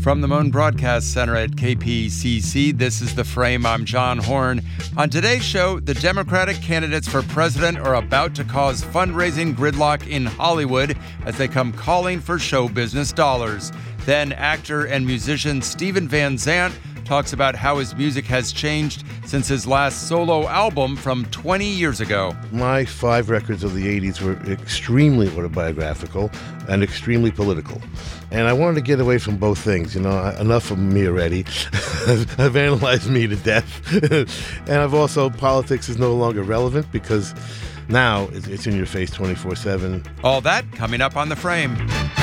From the Moon Broadcast Center at KPCC, this is The Frame. I'm John Horn. On today's show, the Democratic candidates for president are about to cause fundraising gridlock in Hollywood as they come calling for show business dollars. Then actor and musician Steven Van Zandt talks about how his music has changed since his last solo album from 20 years ago. My 5 records of the 80s were extremely autobiographical and extremely political. And I wanted to get away from both things. Enough of me already. I've analyzed me to death. And I've also, politics is no longer relevant because now it's in your face 24/7. All that coming up on The Frame.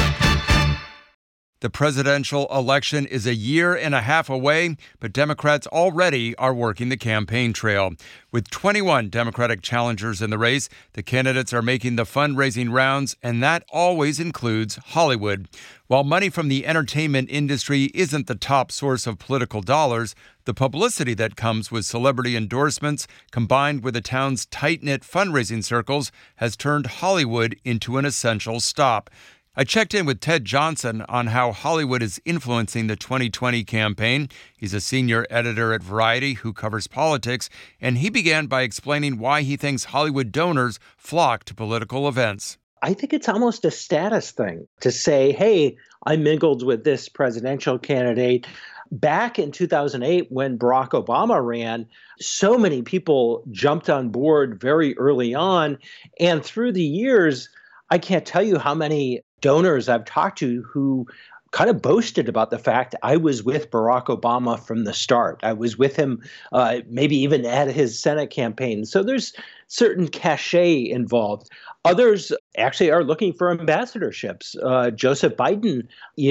The presidential election is a year and a half away, but Democrats already are working the campaign trail. With 21 Democratic challengers in the race, the candidates are making the fundraising rounds, and that always includes Hollywood. While money from the entertainment industry isn't the top source of political dollars, the publicity that comes with celebrity endorsements, combined with the town's tight-knit fundraising circles, has turned Hollywood into an essential stop. I checked in with Ted Johnson on how Hollywood is influencing the 2020 campaign. He's a senior editor at Variety who covers politics, and he began by explaining why he thinks Hollywood donors flock to political events. I think it's almost a status thing to say, hey, I mingled with this presidential candidate. Back in 2008, when Barack Obama ran, so many people jumped on board very early on. And through the years, I can't tell you how many donors I've talked to who kind of boasted about the fact I was with Barack Obama from the start. I was with him maybe even at his Senate campaign. So there's certain cachet involved. Others actually are looking for ambassadorships. Joseph Biden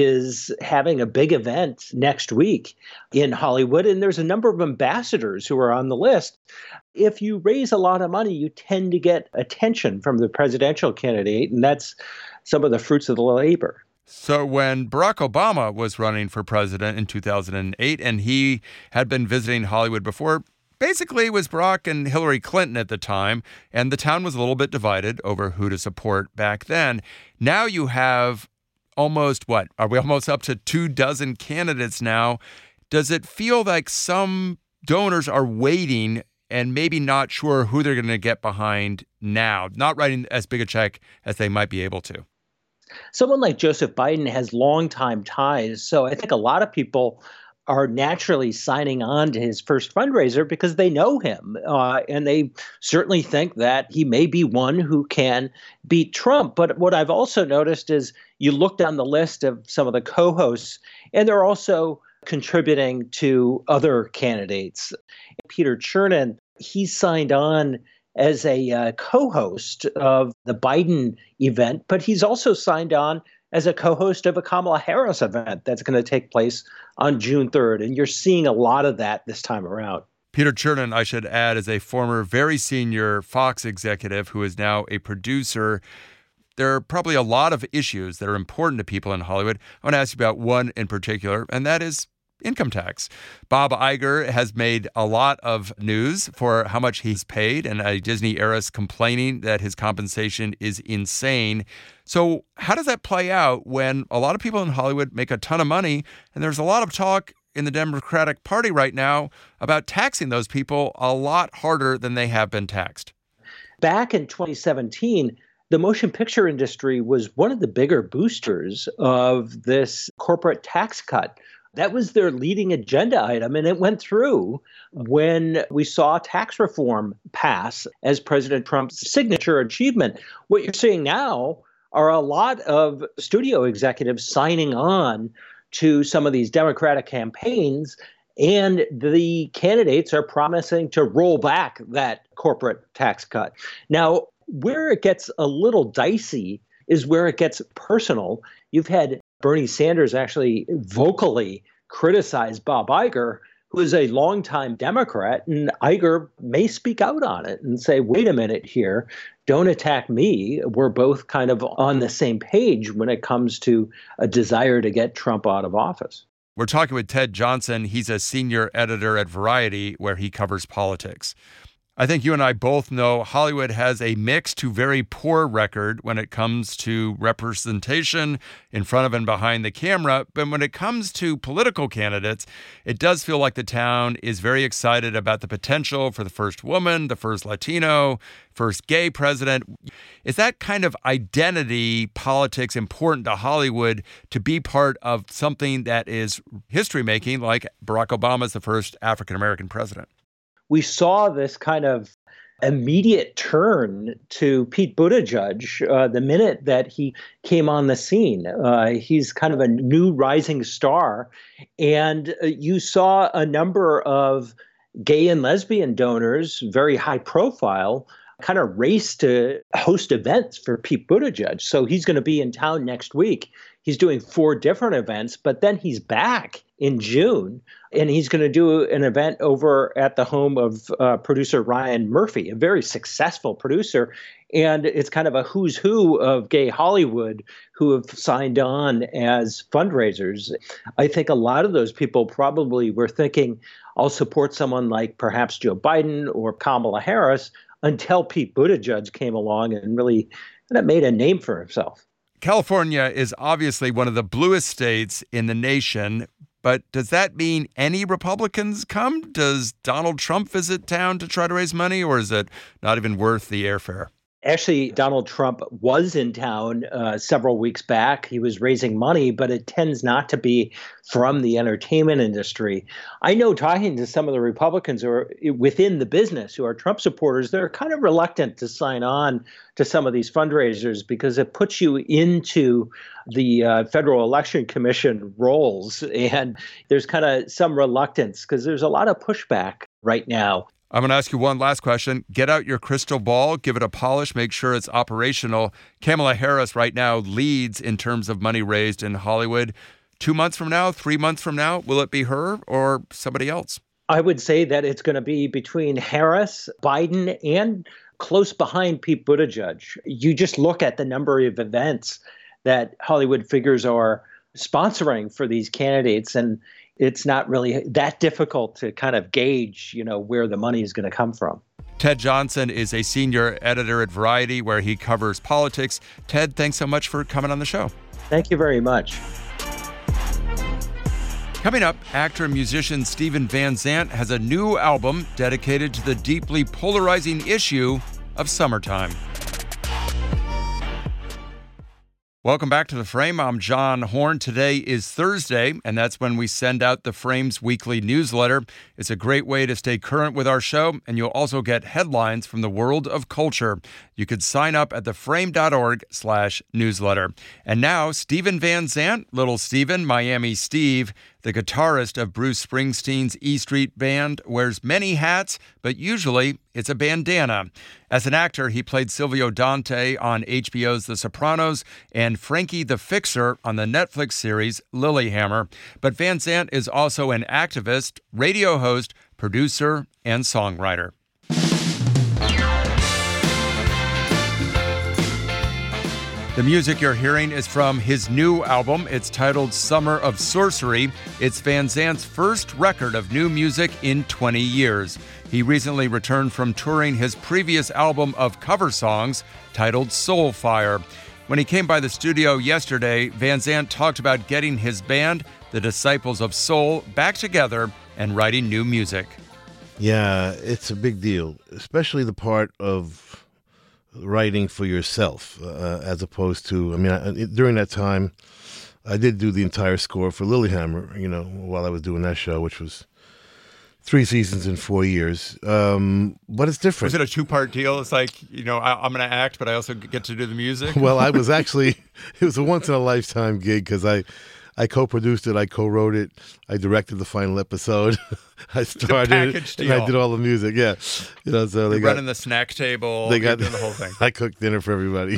is having a big event next week in Hollywood, and there's a number of ambassadors who are on the list. If you raise a lot of money, you tend to get attention from the presidential candidate, and that's some of the fruits of the labor. So when Barack Obama was running for president in 2008, and he had been visiting Hollywood before, basically it was Barack and Hillary Clinton at the time, and the town was a little bit divided over who to support back then. Now you have almost, are we almost up to 24 candidates now? Does it feel like some donors are waiting and maybe not sure who they're going to get behind now, not writing as big a check as they might be able to? Someone like Joseph Biden has longtime ties, so I think a lot of people are naturally signing on to his first fundraiser because they know him, and they certainly think that he may be one who can beat Trump. But what I've also noticed is you look down the list of some of the co-hosts, and they're also contributing to other candidates. Peter Chernin, he signed on as a co-host of the Biden event, but he's also signed on as a co-host of a Kamala Harris event that's going to take place on June 3rd. And you're seeing a lot of that this time around. Peter Chernin, I should add, is a former very senior Fox executive who is now a producer. There are probably a lot of issues that are important to people in Hollywood. I want to ask you about one in particular, and that is income tax. Bob Iger has made a lot of news for how much he's paid, and a Disney heiress complaining that his compensation is insane. So how does that play out when a lot of people in Hollywood make a ton of money, and there's a lot of talk in the Democratic Party right now about taxing those people a lot harder than they have been taxed? Back in 2017, the motion picture industry was one of the bigger boosters of this corporate tax cut. That was their leading agenda item, and it went through when we saw tax reform pass as President Trump's signature achievement. What you're seeing now are a lot of studio executives signing on to some of these Democratic campaigns, and the candidates are promising to roll back that corporate tax cut. Now, where it gets a little dicey is where it gets personal. You've had Bernie Sanders actually vocally criticize Bob Iger, who is a longtime Democrat, and Iger may speak out on it and say, wait a minute here, don't attack me. We're both kind of on the same page when it comes to a desire to get Trump out of office. We're talking with Ted Johnson. He's a senior editor at Variety, where he covers politics. I think you and I both know Hollywood has a mixed to very poor record when it comes to representation in front of and behind the camera. But when it comes to political candidates, it does feel like the town is very excited about the potential for the first woman, the first Latino, first gay president. Is that kind of identity politics important to Hollywood to be part of something that is history-making, like Barack Obama's the first African-American president? We saw this kind of immediate turn to Pete Buttigieg the minute that he came on the scene. He's kind of a new rising star. And you saw a number of gay and lesbian donors, very high profile, kind of race to host events for Pete Buttigieg. So he's going to be in town next week. He's doing 4 different events, but then he's back in June, and he's going to do an event over at the home of producer Ryan Murphy, a very successful producer. And it's kind of a who's who of gay Hollywood who have signed on as fundraisers. I think a lot of those people probably were thinking, I'll support someone like perhaps Joe Biden or Kamala Harris, until Pete Buttigieg came along and really kind of made a name for himself. California is obviously one of the bluest states in the nation, but does that mean any Republicans come? Does Donald Trump visit town to try to raise money, or is it not even worth the airfare? Actually, Donald Trump was in town several weeks back. He was raising money, but it tends not to be from the entertainment industry. I know, talking to some of the Republicans who are within the business, who are Trump supporters, they're kind of reluctant to sign on to some of these fundraisers because it puts you into the Federal Election Commission roles. And there's kind of some reluctance because there's a lot of pushback right now. I'm going to ask you one last question. Get out your crystal ball, give it a polish, make sure it's operational. Kamala Harris right now leads in terms of money raised in Hollywood. 2 months from now, 3 months from now, will it be her or somebody else? I would say that it's going to be between Harris, Biden, and close behind Pete Buttigieg. You just look at the number of events that Hollywood figures are sponsoring for these candidates, and it's not really that difficult to kind of gauge, where the money is going to come from. Ted Johnson is a senior editor at Variety, where he covers politics. Ted, thanks so much for coming on the show. Thank you very much. Coming up, actor and musician Steven Van Zandt has a new album dedicated to the deeply polarizing issue of summertime. Welcome back to The Frame. I'm John Horn. Today is Thursday, and that's when we send out The Frame's weekly newsletter. It's a great way to stay current with our show, and you'll also get headlines from the world of culture. You could sign up at theframe.org/newsletter. And now, Steven Van Zandt, Little Steven, Miami Steve, the guitarist of Bruce Springsteen's E Street Band, wears many hats, but usually it's a bandana. As an actor, he played Silvio Dante on HBO's The Sopranos and Frankie the Fixer on the Netflix series Lilyhammer. But Van Zandt is also an activist, radio host, producer, and songwriter. The music you're hearing is from his new album. It's titled Summer of Sorcery. It's Van Zandt's first record of new music in 20 years. He recently returned from touring his previous album of cover songs titled Soulfire. When he came by the studio yesterday, Van Zandt talked about getting his band, the Disciples of Soul, back together and writing new music. Yeah, it's a big deal, especially the part of writing for yourself, as opposed to, during that time, I did do the entire score for Lilyhammer, while I was doing that show, which was 3 seasons in 4 years. But it's different. Was it a 2-part deal? It's like, I'm going to act, but I also get to do the music? Well, it was a once-in-a-lifetime gig because I co-produced it, I co-wrote it, I directed the final episode, I started it, and I did all the music. Yeah, so they got running the snack table. They got doing the whole thing. I cooked dinner for everybody.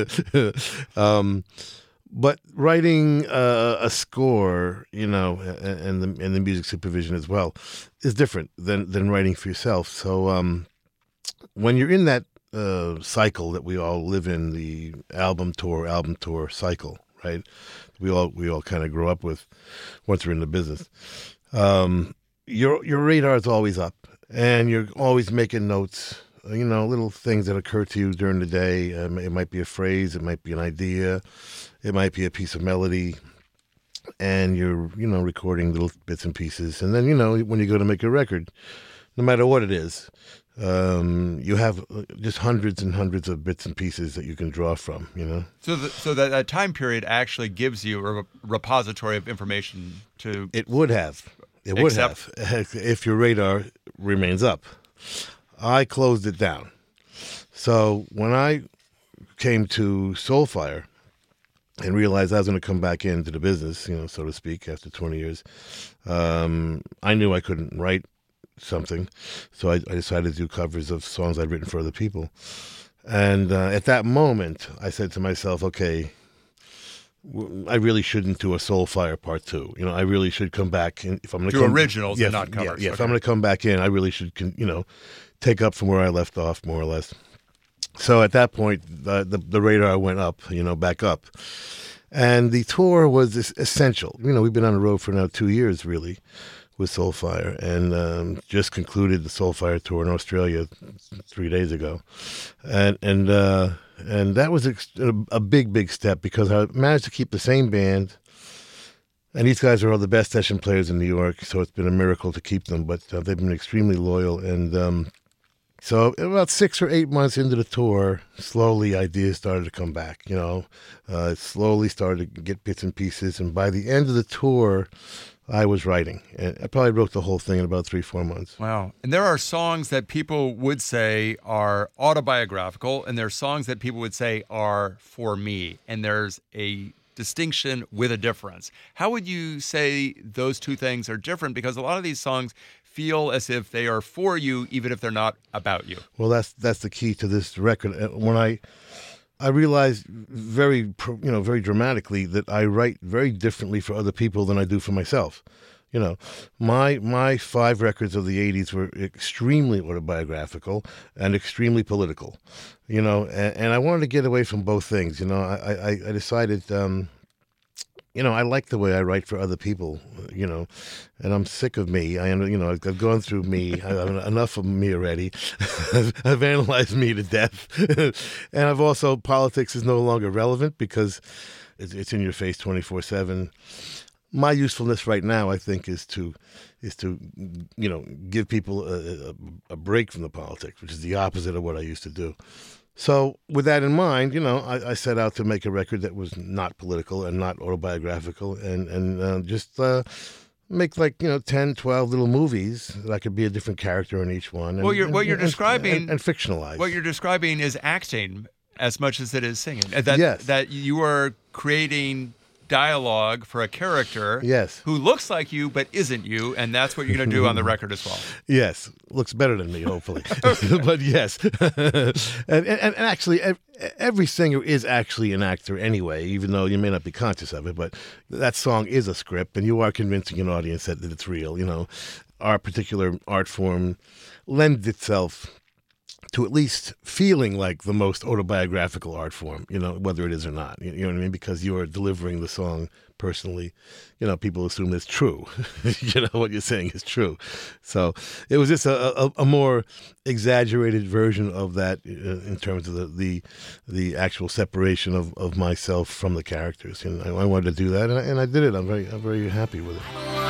But writing a score, and the music supervision as well, is different than writing for yourself. So when you're in that cycle that we all live in, the album tour cycle, right? We all kind of grow up with once we're in the business. Your radar is always up, and you're always making notes, little things that occur to you during the day. It might be a phrase, it might be an idea, it might be a piece of melody, and you're, recording little bits and pieces. And then, when you go to make a record, no matter what it is, you have just hundreds and hundreds of bits and pieces that you can draw from, So that time period actually gives you a repository of information to... It would have. It would have, if your radar remains up. I closed it down. So when I came to Soulfire and realized I was going to come back into the business, so to speak, after 20 years, I knew I couldn't write something. So I decided to do covers of songs I'd written for other people. And at that moment, I said to myself, okay, I really shouldn't do a Soulfire Part 2. I really should come back. And if I'm going to do originals and not covers. Yeah, okay. If I'm going to come back in, I really should, take up from where I left off, more or less. So at that point, the radar went up, back up. And the tour was essential. We've been on the road for now 2 years, really, with Soulfire, and just concluded the Soulfire tour in Australia 3 days ago. And that was a big step, because I managed to keep the same band. And these guys are all the best session players in New York, so it's been a miracle to keep them. But they've been extremely loyal. And so about 6 or 8 months into the tour, slowly ideas started to come back. Slowly started to get bits and pieces. And by the end of the tour, I was writing. And I probably wrote the whole thing in about 3-4 months. Wow. And there are songs that people would say are autobiographical, and there are songs that people would say are for me. And there's a distinction with a difference. How would you say those two things are different? Because a lot of these songs feel as if they are for you, even if they're not about you. Well, that's the key to this record. When I realized very dramatically that I write very differently for other people than I do for myself. My 5 records of the 80s were extremely autobiographical and extremely political, and I wanted to get away from both things. I decided, I like the way I write for other people, and I'm sick of me. I've gone through me. Enough of me already. I've analyzed me to death. And I've also, politics is no longer relevant because it's in your face 24/7. My usefulness right now, I think, is to give people a break from the politics, which is the opposite of what I used to do. So with that in mind, I set out to make a record that was not political and not autobiographical, and just make 10, 12 little movies that I could be a different character in each one. What you're describing and fictionalize. What you're describing is acting as much as it is singing. Yes. That you are creating dialogue for a character who looks like you but isn't you, and that's what you're going to do on the record as well. Yes, looks better than me, hopefully. But yes, and actually, every singer is actually an actor anyway, even though you may not be conscious of it. But that song is a script, and you are convincing an audience that it's real. Our particular art form lends itself to at least feeling like the most autobiographical art form, whether it is or not. You know what I mean? Because you are delivering the song personally. People assume it's true. What you're saying is true. So it was just a more exaggerated version of that in terms of the actual separation of myself from the characters. And I wanted to do that, and I did it. I'm very happy with it.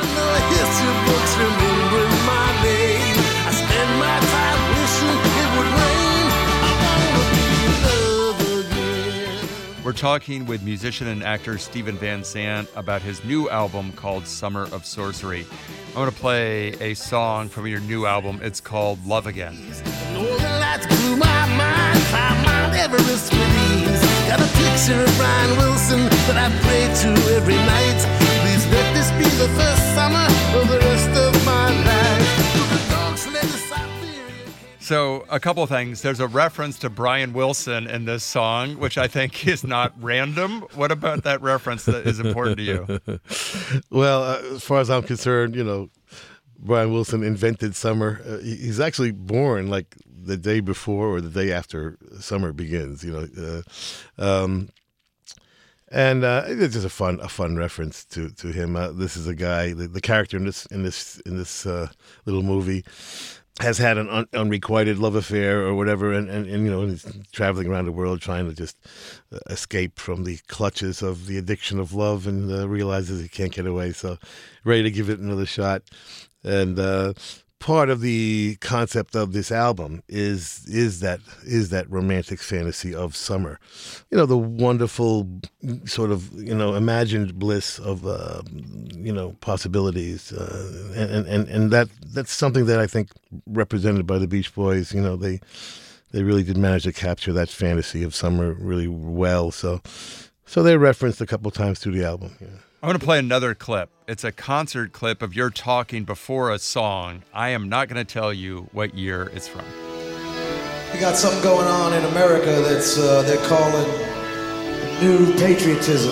We're talking with musician and actor Steven Van Zandt about his new album called Summer of Sorcery. I'm going to play a song from your new album. It's called Love Again. Northern lights blew my mind, Mount Everest with ease. Got a picture of Brian Wilson that I pray to every night. Please let this be the first summer of the rest of my life. The dogs led to Siberia. So a couple of things. There's a reference to Brian Wilson in this song, which I think is not random. What about that reference that is important to you? Well, as far as I'm concerned, Brian Wilson invented summer. He's actually born like the day before or the day after summer begins. And it's just a fun reference to him. This is a guy, the character in this little movie has had an unrequited love affair or whatever, and he's traveling around the world trying to just escape from the clutches of the addiction of love, and realizes he can't get away. So, ready to give it another shot. And part of the concept of this album is that romantic fantasy of summer, the wonderful sort of imagined bliss of possibilities, and that's something that I think represented by the Beach Boys. They really did manage to capture that fantasy of summer really well. So they're referenced a couple times through the album. Yeah. I'm going to play another clip. It's a concert clip of your talking before a song. I am not going to tell you what year it's from. We got something going on in America that's they're calling new patriotism,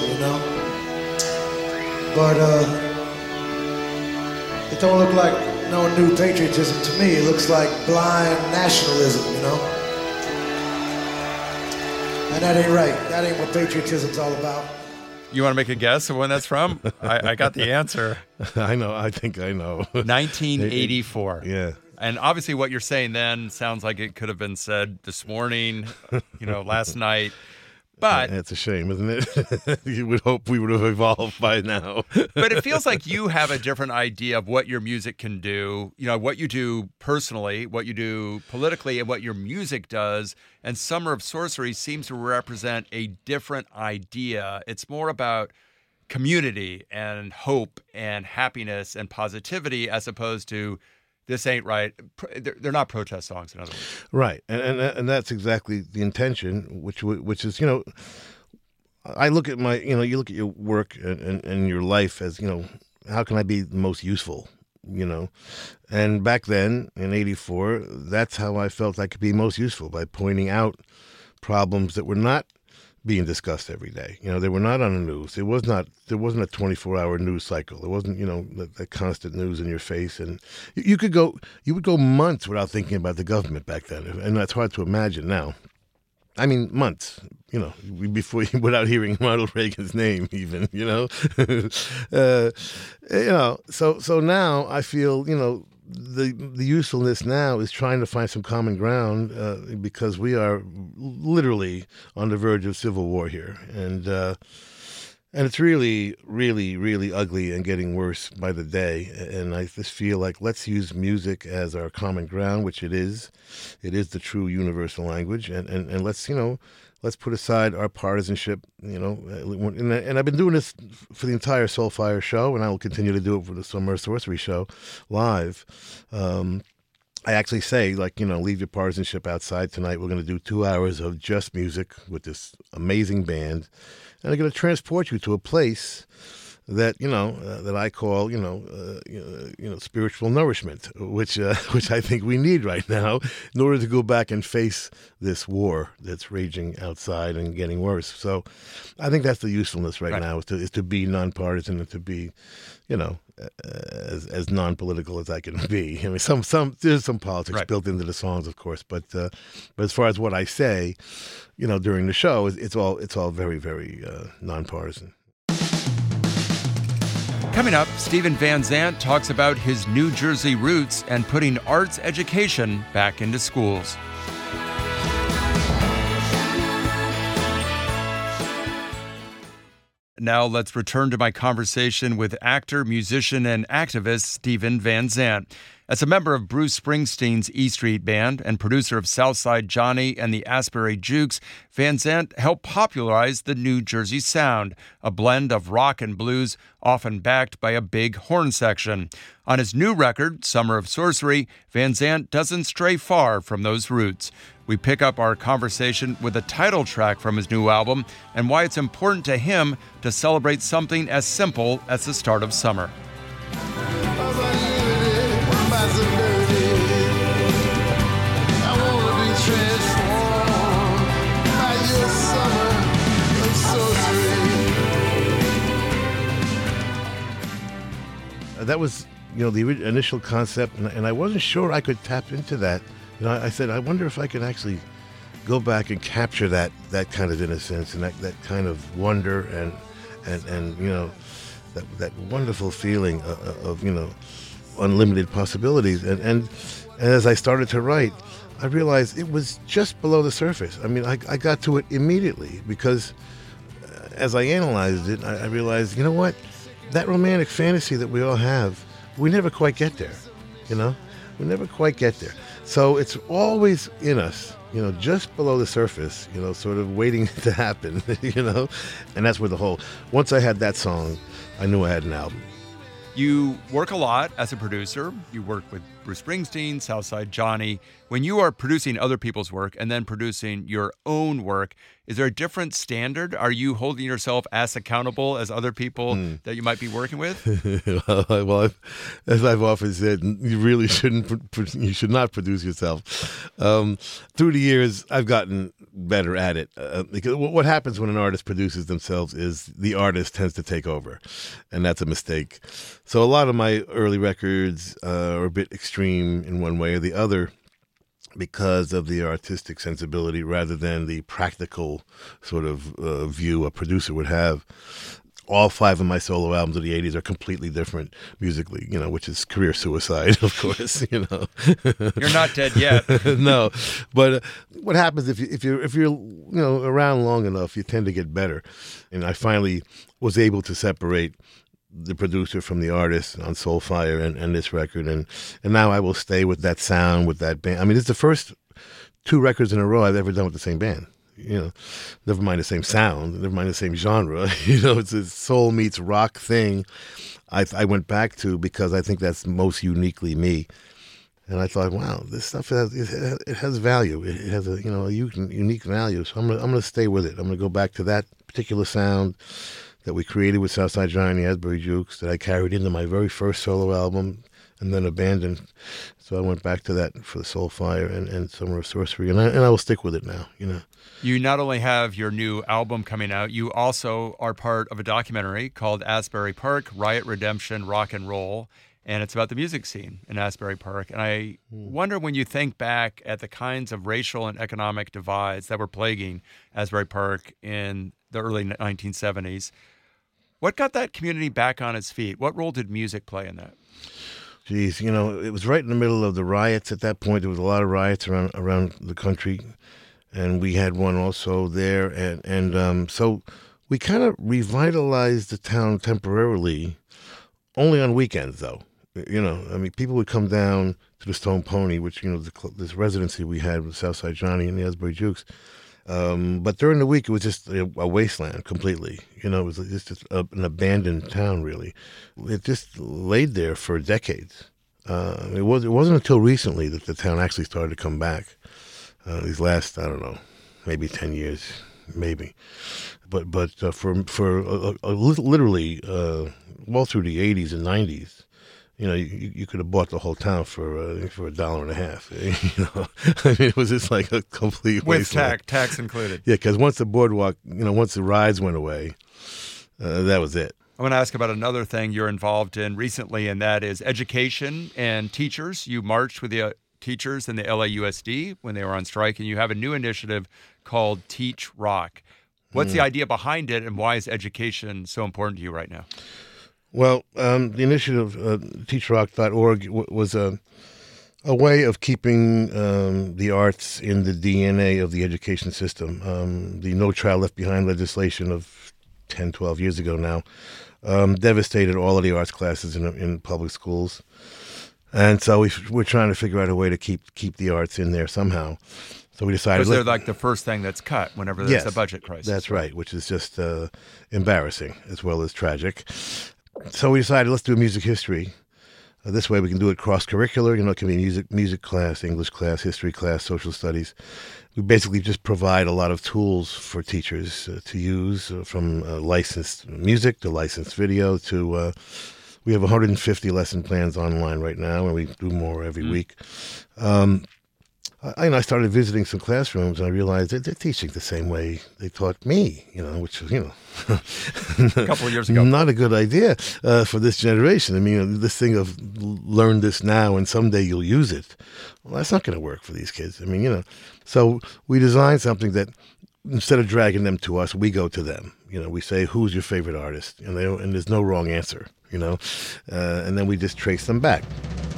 But it don't look like no new patriotism to me. It looks like blind nationalism, And that ain't right. That ain't what patriotism's all about. You want to make a guess of when that's from? I got the answer. I know. I think I know. 1984. Yeah. And obviously what you're saying then sounds like it could have been said this morning, last night. But it's a shame, isn't it? You would hope we would have evolved by now. But it feels like you have a different idea of what your music can do, what you do personally, what you do politically, and what your music does. And Summer of Sorcery seems to represent a different idea. It's more about community and hope and happiness and positivity as opposed to this ain't right. They're not protest songs, in other words. Right, and that's exactly the intention, which is, I look at you look at your work and your life as, how can I be the most useful, And back then, in 84, that's how I felt I could be most useful, by pointing out problems that were not being discussed every day. They were not on the news. There wasn't a 24-hour news cycle. There wasn't, the constant news in your face. And you would go months without thinking about the government back then. And that's hard to imagine now. I mean, months, without hearing Ronald Reagan's name even, So now I feel, the usefulness now is trying to find some common ground because we are literally on the verge of civil war here, and it's really, really, really ugly and getting worse by the day. And I just feel like let's use music as our common ground, which it is. It is the true universal language, and let's put aside our partisanship, and I've been doing this for the entire Soulfire show, and I will continue to do it for the Summer of Sorcery show live. I actually say, leave your partisanship outside tonight. We're going to do 2 hours of just music with this amazing band, and I'm going to transport you to a place that that I call spiritual nourishment, which I think we need right now in order to go back and face this war that's raging outside and getting worse. So, I think that's the usefulness right now is to be nonpartisan and to be, as non-political as I can be. I mean, there's some politics built into the songs, of course, but as far as what I say, during the show, it's all very, very nonpartisan. Coming up, Steven Van Zandt talks about his New Jersey roots and putting arts education back into schools. Now let's return to my conversation with actor, musician, and activist Steven Van Zandt. As a member of Bruce Springsteen's E Street Band and producer of Southside Johnny and the Asbury Jukes, Van Zandt helped popularize the New Jersey sound, a blend of rock and blues, often backed by a big horn section. On his new record, Summer of Sorcery, Van Zandt doesn't stray far from those roots. We pick up our conversation with a title track from his new album and why it's important to him to celebrate something as simple as the start of summer. That was, the initial concept, and I wasn't sure I could tap into that. I said, I wonder if I could actually go back and capture that kind of innocence and that kind of wonder and that wonderful feeling of unlimited possibilities. And as I started to write, I realized it was just below the surface. I mean, I got to it immediately because as I analyzed it, I realized, you know what? That romantic fantasy that we all have, we never quite get there, you know? We never quite get there. So it's always in us, you know, just below the surface, you know, sort of waiting to happen, you know? And that's where once I had that song, I knew I had an album. You work a lot as a producer. You work with Bruce Springsteen, Southside Johnny. When you are producing other people's work and then producing your own work, is there a different standard? Are you holding yourself as accountable as other people that you might be working with? Well, as I've often said, you really you should not produce yourself. Through the years, I've gotten better at it. Because what happens when an artist produces themselves is the artist tends to take over, and that's a mistake. So a lot of my early records are a bit extreme in one way or the other because of the artistic sensibility rather than the practical sort of view a producer would have. All 5 of my solo albums of the 80s are completely different musically, you know, which is career suicide, of course, you know. You're not dead yet. No, but what happens if you're you know, around long enough, you tend to get better. And I finally was able to separate the producer from the artist on Soulfire and this record, and now I will stay with that sound, with that band. I mean, it's the first 2 records in a row I've ever done with the same band. You know, never mind the same sound, never mind the same genre. You know, it's a soul meets rock thing I went back to because I think that's most uniquely me. And I thought, wow, this stuff has value. It has a unique value. So I'm gonna stay with it. I'm gonna go back to that particular sound that we created with Southside Johnny and the Asbury Jukes that I carried into my very first solo album and then abandoned. So I went back to that for the Soulfire and Summer of Sorcery, and I will stick with it now, you know. You not only have your new album coming out, you also are part of a documentary called Asbury Park, Riot, Redemption, Rock and Roll, and it's about the music scene in Asbury Park. And I wonder, when you think back at the kinds of racial and economic divides that were plaguing Asbury Park in the early 1970s, what got that community back on its feet? What role did music play in that? Geez, you know, it was right in the middle of the riots at that point. There was a lot of riots around the country, and we had one also there. And so we kind of revitalized the town temporarily, only on weekends, though. You know, I mean, people would come down to the Stone Pony, which, you know, this residency we had with Southside Johnny and the Asbury Jukes. But during the week, it was just a wasteland completely. You know, it was just an abandoned town, really. It just laid there for decades. It wasn't until recently that the town actually started to come back. These last, I don't know, maybe 10 years, maybe. But for literally all through the 80s and 90s, you know, you could have bought the whole town for $1.50. You know, I mean, it was just like a complete wasteland. With tax included. Yeah, because once the boardwalk, you know, once the rides went away, that was it. I want to ask about another thing you're involved in recently, and that is education and teachers. You marched with the teachers in the LAUSD when they were on strike, and you have a new initiative called Teach Rock. What's the idea behind it, and why is education so important to you right now? Well, the initiative, teachrock.org, was a way of keeping the arts in the DNA of the education system. The No Child Left Behind legislation of 10, 12 years ago now devastated all of the arts classes in public schools. And so we're trying to figure out a way to keep the arts in there somehow. So we decided... Because they're like the first thing that's cut whenever there's a budget crisis. That's right, which is just embarrassing as well as tragic. So we decided, let's do a music history. This way we can do it cross-curricular. You know, it can be music class, English class, history class, social studies. We basically just provide a lot of tools for teachers to use, from licensed music to licensed video to... we have 150 lesson plans online right now, and we do more every week. I started visiting some classrooms, and I realized they're teaching the same way they taught me, you know, which was, you know, a couple of years ago. Not a good idea for this generation. I mean, this thing of learn this now and someday you'll use it. Well, that's not going to work for these kids. I mean, you know, so we designed something that instead of dragging them to us, we go to them. We say, who's your favorite artist? And there's no wrong answer, and then we just trace them back.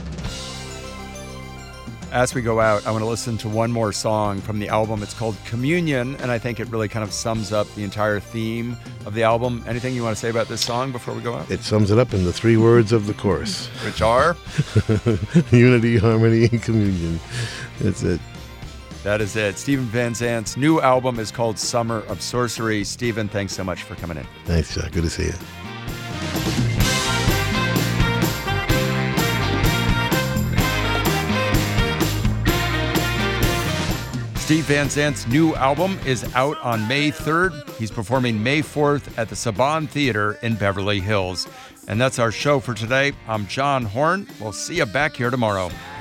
As we go out, I want to listen to one more song from the album. It's called Communion, and I think it really kind of sums up the entire theme of the album. Anything you want to say about this song before we go out? It sums it up in the 3 words of the chorus. Which are? Unity, harmony, and communion. That's it. That is it. Steven Van Zandt's new album is called Summer of Sorcery. Steven, thanks so much for coming in. Thanks, Chuck. Good to see you. Steve Van Zandt's new album is out on May 3rd. He's performing May 4th at the Saban Theater in Beverly Hills. And that's our show for today. I'm John Horn. We'll see you back here tomorrow.